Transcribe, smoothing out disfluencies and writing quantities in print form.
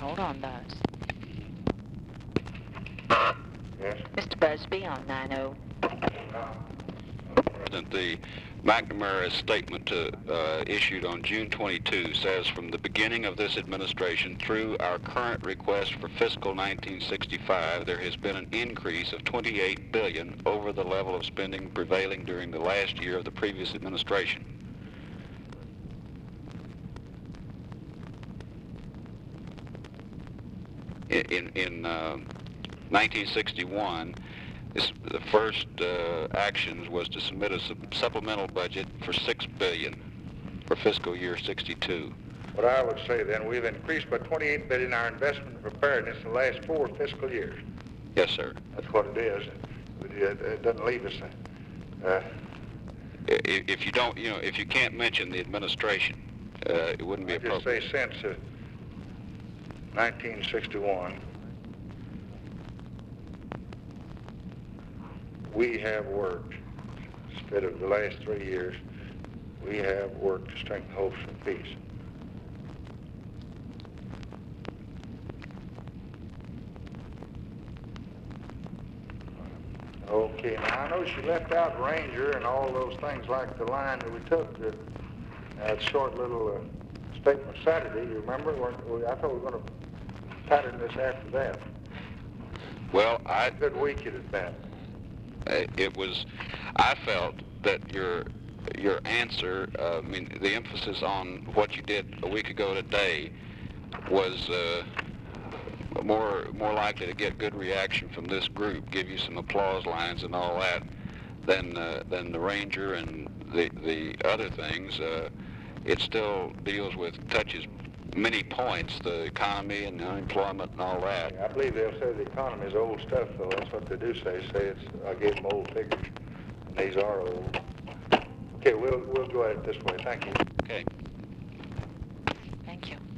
Hold on, Buzz. Yes. Mr. Busby on 90. The McNamara statement issued on June 22 says, from the beginning of this administration through our current request for fiscal 1965, there has been an increase of $28 billion over the level of spending prevailing during the last year of the previous administration. In 1961, the first actions was to submit a supplemental budget for $6 billion for fiscal year 62. What I would say then, we've increased by $28 billion our investment in preparedness in the last 4 fiscal years. Yes, sir. That's what it is. It doesn't leave us. If you don't, if you can't mention the administration, it wouldn't be appropriate. Just say since 1961. We have worked, instead of the last 3 years, we have worked to strengthen hopes for peace. Okay, now I know she left out Ranger and all those things like the line that we took, that short little statement Saturday, you remember? I thought we were going to pattern this after that. Well, A good week it had been. I felt that your answer, the emphasis on what you did a week ago today was more likely to get good reaction from this group, give you some applause lines and all that, than the Ranger and the other things. It still touches many points, the economy and unemployment and all that. I believe they'll say the economy is old stuff, though. That's what they do say. I gave them old figures, and these are old. Okay, we'll go at it this way. Thank you. Okay. Thank you.